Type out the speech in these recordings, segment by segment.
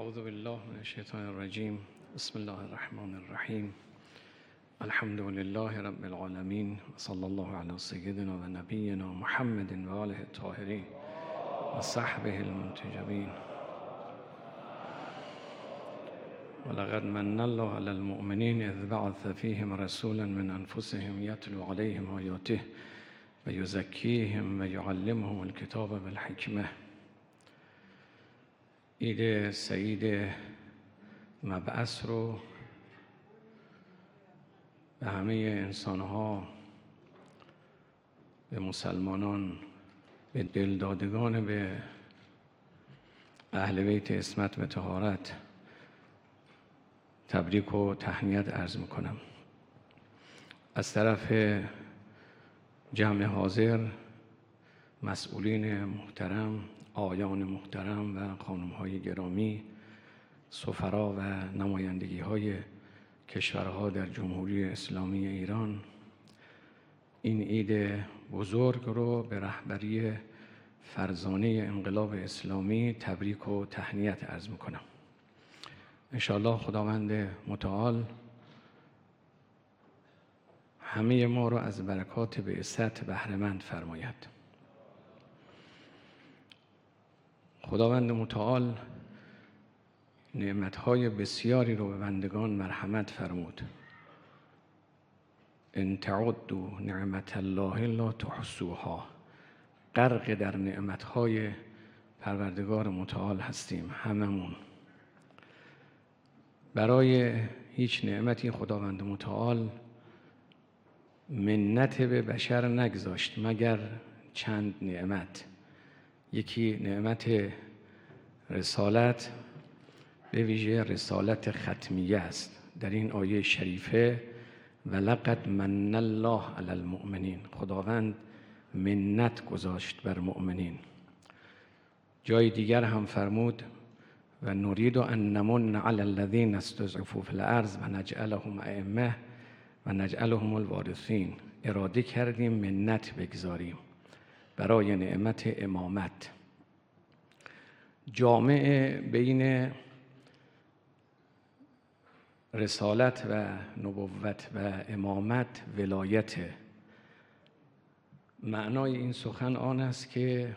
اعوذ بالله من الشیطان الرجیم. بسم الله الرحمن الرحیم. الحمد لله رب العالمین و صلی الله علی سیدنا و نبینا محمد و آله الطاهرین و صحبه المنتجبین. ولقد من الله علی المؤمنین اذ بعث فیهم رسولا من انفسهم یتلو علیهم آیاته و یزکیهم و یعلمهم الکتاب والحکمه. عید سعید مبعث رو به همه انسانها، به مسلمانان، به دلدادگان، به اهل بیت عصمت و طهارت تبریک و تهنیت عرض میکنم. از طرف جمع حاضر، مسئولین محترم، آقایان محترم و خانم‌های گرامی، سفرا و نمایندگی‌های کشورها در جمهوری اسلامی ایران، این عید بزرگ رو به رهبری فرزانه انقلاب اسلامی تبریک و تهنیت عرض میکنم. انشاءالله خداوند متعال همه ما رو از برکات بعثت بهره‌مند فرماید. خداوند متعال نعمتهای بسیاری رو به بندگان مرحمت فرمود. ان تعدوا نعمت الله لا تحصوها. غرق در نعمتهای پروردگار متعال هستیم هممون. برای هیچ نعمتی خداوند متعال منت به بشر نگذاشت مگر چند نعمت. یکی نعمت رسالت، به ویژه رسالت ختمیه است. در این آیه شریفه ولقد من الله علی المؤمنین، خداوند منت گذاشت بر مؤمنین. جای دیگر هم فرمود و نرید ان نمن علی الذین استضعفوا فی الارض و نجعلهم ائمه و نجعلهم الوارثین. اراده کردیم منت بگذاریم برای نعمت امامت. جامع بین رسالت و نبوت و امامت ولایت. معنای این سخن آن است که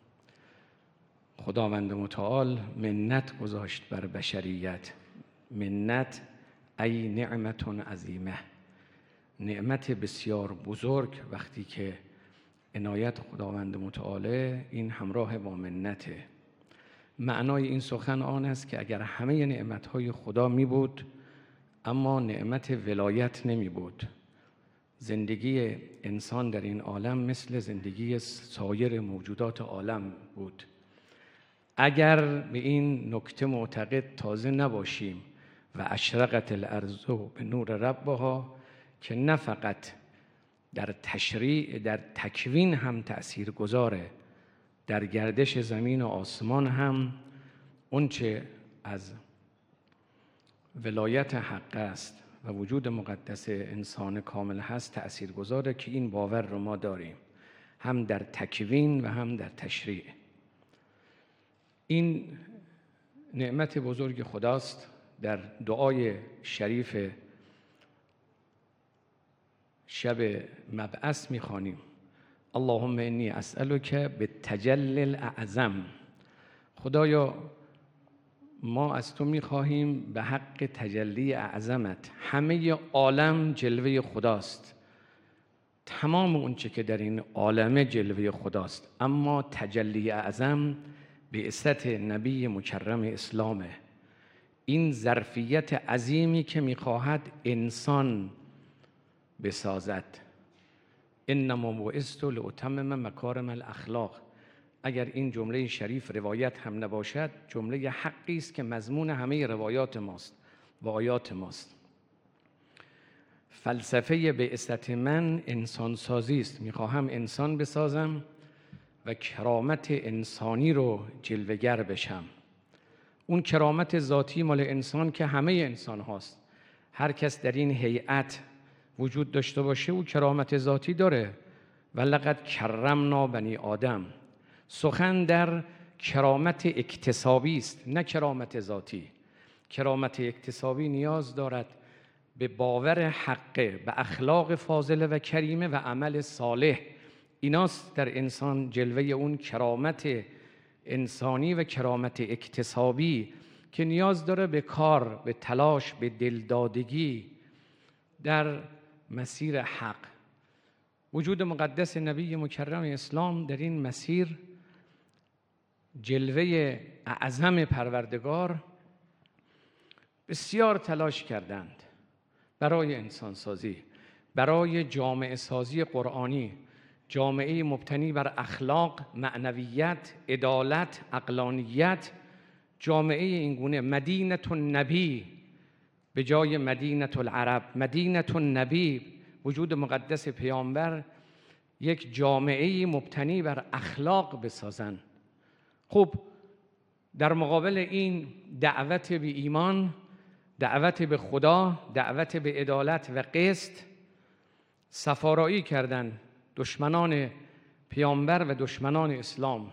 خداوند متعال منت گذاشت بر بشریت. منت ای نعمت عظیمه، نعمت بسیار بزرگ. وقتی که عنایت خداوند متعاله، این همراه با منته. معنای این سخن آن است که اگر همه نعمتهای خدا می بود اما نعمت ولایت نمی بود، زندگی انسان در این عالم مثل زندگی سایر موجودات عالم بود. اگر به این نکته معتقد تازه نباشیم و اشرقت الارض به نور ربها، که نه فقط در تشریع، در تکوین هم تأثیر گذاره، در گردش زمین و آسمان هم اونچه از ولایت حق است و وجود مقدس انسان کامل هست تأثیر گذاره، که این باور رو ما داریم، هم در تکوین و هم در تشریع. این نعمت بزرگ خداست. در دعای شریف شب مبعث میخوانیم اللهم انی اسألک بالتجلی الاعظم. خدایا ما از تو میخواهیم به حق تجلی اعظمت. همه عالم جلوه خداست، تمام اونچه که در این عالم جلوه خداست، اما تجلی اعظم بعثت نبی مکرم اسلامه. این ظرفیت عظیمی که میخواهد انسان بسازد. انما بعثت لاتمم مکارم الاخلاق. اگر این جمله شریف روایت هم نباشد، جمله حقی است که مضمون همه روایات ماست و آیات ماست. فلسفه بعثت من انسان سازی است. میخواهم انسان بسازم و کرامت انسانی رو جلوگر بشم. اون کرامت ذاتی مال انسان که همه انسان هاست. هر کس در این هیئت وجود داشته باشه او کرامت ذاتی داره. ولقد کرمنا بنی آدم. سخن در کرامت اکتسابی است، نه کرامت ذاتی. کرامت اکتسابی نیاز دارد به باور حقه، به اخلاق فاضله و کریمه و عمل صالح. ایناست در انسان جلوه اون کرامت انسانی و کرامت اکتسابی که نیاز داره به کار، به تلاش، به دلدادگی در مسیر حق. وجود مقدس نبی مکرم اسلام در این مسیر جلوه اعظم پروردگار بسیار تلاش کردند برای انسانسازی، برای جامعه سازی قرآنی، جامعه مبتنی بر اخلاق، معنویت، عدالت، عقلانیت، جامعه اینگونه. مدینه النبی به جای مدینه العرب، مدینه النبی، وجود مقدس پیامبر، یک جامعه مبتنی بر اخلاق بسازن. خب در مقابل این دعوت به ایمان، دعوت به خدا، دعوت به عدالت و قسط، سفارایی کردند دشمنان پیامبر و دشمنان اسلام.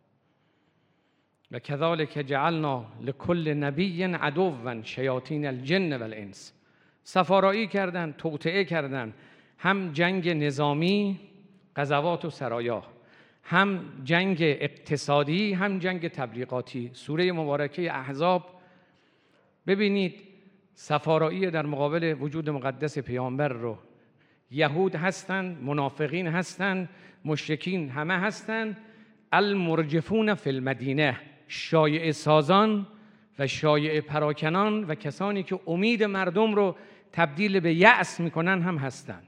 و کذالک جعلنا لکل نبی عدوا شیاطین الجن والانس. سفارایی کردند، توطئه کردند، هم جنگ نظامی، غزوات و سرایا، هم جنگ اقتصادی، هم جنگ تبلیغاتی. سوره مبارکه احزاب ببینید سفارایی در مقابل وجود مقدس پیامبر رو. یهود هستند، منافقین هستند، مشرکین همه هستند. المرجفون فی المدینه، شایعه سازان و شایعه پراکنان و کسانی که امید مردم رو تبدیل به یأس میکنن هم هستند.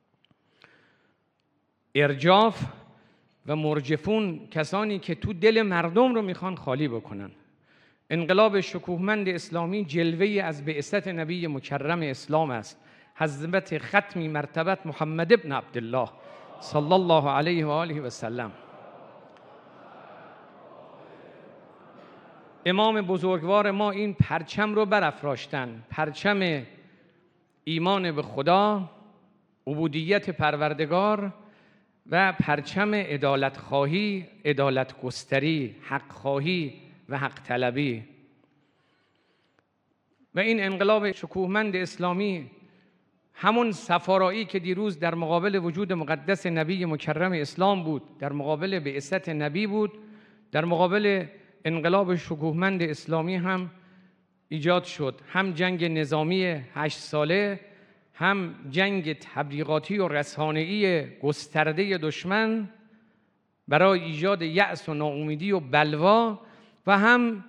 ارجاف و مرجفون کسانی که تو دل مردم رو میخوان خالی بکنن. انقلاب شکوهمند اسلامی جلوه‌ای از بعثت نبی مکرم اسلام است. حضرت ختمی مرتبت محمد ابن عبدالله صلی الله علیه و آله و سلم. امام بزرگوار ما این پرچم رو برافراشتن، پرچم ایمان به خدا، عبودیت پروردگار و پرچم عدالت خواهی، عدالت گستری، حق خواهی و حق طلبی. و این انقلاب شکوهمند اسلامی همون سفارایی که دیروز در مقابل وجود مقدس نبی مکرم اسلام بود، در مقابل بعثت نبی بود، در مقابل انقلاب شکوهمند اسلامی هم ایجاد شد. هم جنگ نظامی 8 ساله، هم جنگ تبلیغاتی و رسانه‌ای گسترده دشمن برای ایجاد یأس و ناامیدی و بلوا، و هم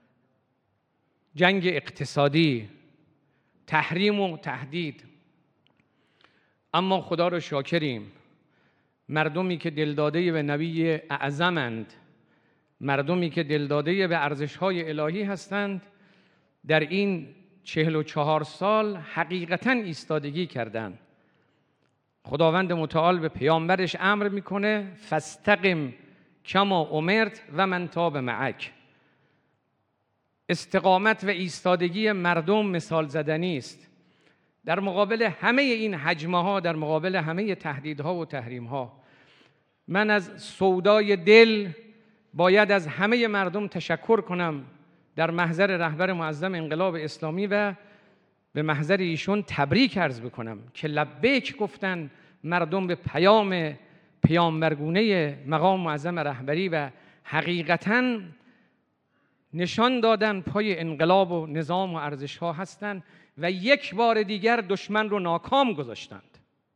جنگ اقتصادی، تحریم و تهدید. اما خدا رو شاکریم، مردمی که دلداده به نبی اعظمند، مردمی که دلداده به ارزش‌های الهی هستند، در این 44 سال حقیقتاً ایستادگی کردند. خداوند متعال به پیامبرش امر میکنه فاستقم کما امرت و من تاب معک. استقامت و ایستادگی مردم مثال زدنی است در مقابل همه این هجمه ها، در مقابل همه تهدیدها و تحریم ها. من از سودای دل باید از همه مردم تشکر کنم در محضر رهبر معظم انقلاب اسلامی و به محضر ایشون تبریک عرض بکنم که لبیک گفتن مردم به پیام پیامبرگونه مقام معظم رهبری و حقیقتاً نشان دادن پای انقلاب و نظام و ارزش ها هستند و یک بار دیگر دشمن رو ناکام گذاشتند.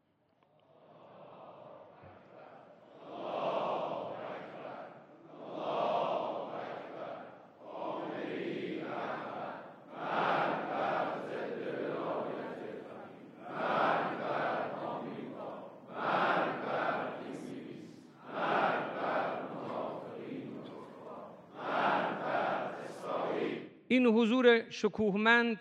این حضور شکوهمند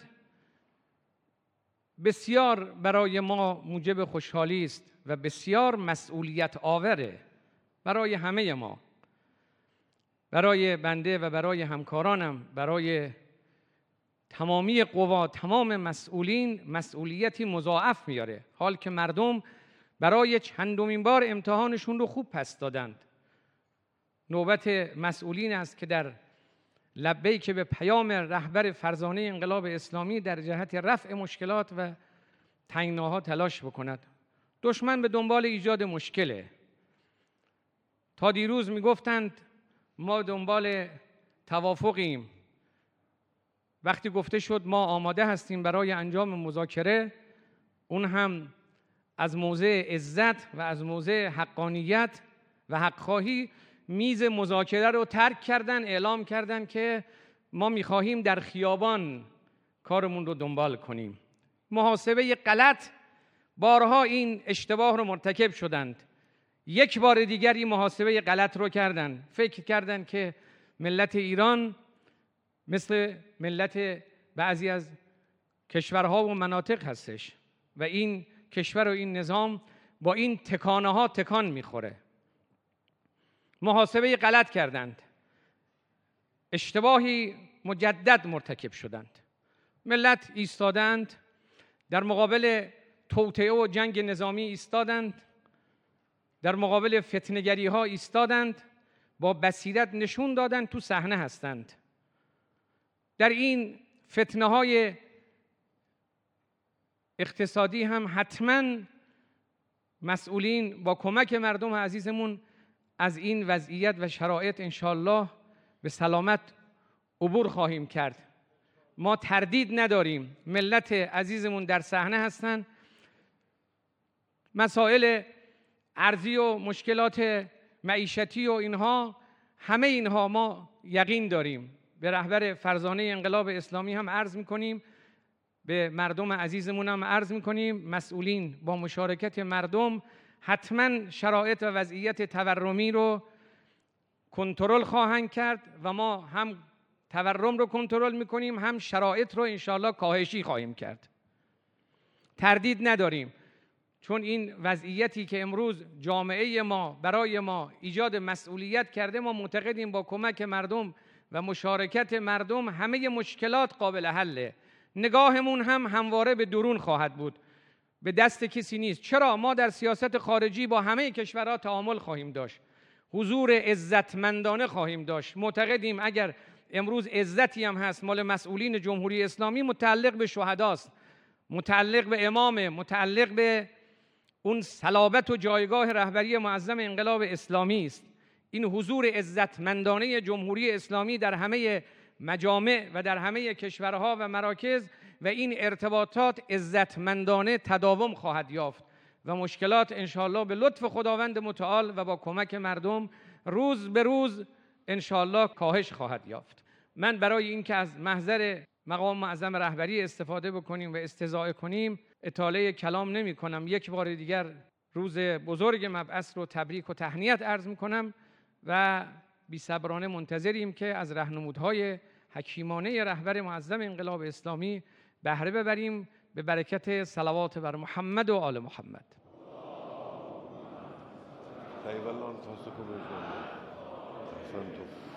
بسیار برای ما موجب خوشحالی است و بسیار مسئولیت آوره برای همه ما، برای بنده و برای همکارانم، برای تمامی قوا، تمام مسئولین مسئولیتی مضاعف میاره. حال که مردم برای چندمین بار امتحانشون رو خوب پس دادند. نوبت مسئولین است که در لبیک به پیام رهبر فرزانه انقلاب اسلامی در جهت رفع مشکلات و تنگناها تلاش بکند. دشمن به دنبال ایجاد مشکله. تا دیروز میگفتند ما دنبال توافقیم. وقتی گفته شد ما آماده هستیم برای انجام مذاکره، اون هم از موضع عزت و از موضع حقانیت و حقخواهی میز مذاکره رو ترک کردن، اعلام کردن که ما میخواهیم در خیابان کارمون رو دنبال کنیم. محاسبه غلط، بارها این اشتباه رو مرتکب شدند. یک بار دیگر این محاسبه غلط رو کردن. فکر کردن که ملت ایران مثل ملت بعضی از کشورها و مناطق هستش و این کشور و این نظام با این تکانه ها تکان میخوره. محاسبه غلط کردند. اشتباهی مجدد مرتکب شدند. ملت ایستادند، در مقابل توطئه و جنگ نظامی ایستادند، در مقابل فتنه‌گری ها ایستادند، با بصیرت نشون دادند تو صحنه هستند. در این فتنه های اقتصادی هم حتما مسئولین با کمک مردم عزیزمون از این وضعیت و شرایط انشالله به سلامت عبور خواهیم کرد. ما تردید نداریم، ملت عزیزمون در صحنه هستند. مسائل ارضی و مشکلات معیشتی و اینها، همه اینها ما یقین داریم. به رهبر فرزانه انقلاب اسلامی هم عرض میکنیم، به مردم عزیزمون هم عرض میکنیم، مسئولین با مشارکت مردم حتما شرایط و وضعیت تورمی رو کنترل خواهند کرد و ما هم تورم رو کنترل میکنیم، هم شرایط رو انشاءالله کاهشی خواهیم کرد. تردید نداریم، چون این وضعیتی که امروز جامعه ما برای ما ایجاد مسئولیت کرده، ما معتقدیم با کمک مردم و مشارکت مردم همه مشکلات قابل حله. نگاهمون هم همواره به درون خواهد بود، به دست کسی نیست. چرا؟ ما در سیاست خارجی با همه کشورها تعامل خواهیم داشت، حضور عزتمندانه خواهیم داشت. معتقدیم اگر امروز عزتی هم هست مال مسئولین جمهوری اسلامی، متعلق به شهداست، متعلق به امام، متعلق به اون صلابت و جایگاه رهبری معظم انقلاب اسلامی است. این حضور عزتمندانه جمهوری اسلامی در همه مجامع و در همه کشورها و مراکز و این ارتباطات عزتمندانه تداوم خواهد یافت و مشکلات انشاءالله به لطف خداوند متعال و با کمک مردم روز به روز انشاءالله کاهش خواهد یافت. من برای اینکه از محضر مقام معظم رهبری استفاده بکنیم و استضاءه کنیم اطاله کلام نمی کنم. یک بار دیگر روز بزرگ مبعث رو تبریک و تهنیت عرض می کنم و بی‌صبرانه منتظریم که از راهنمودهای حکیمانه رهبر معظم انقلاب اسلامی بهره ببریم، به برکت صلوات بر محمد و آل محمد. خیلی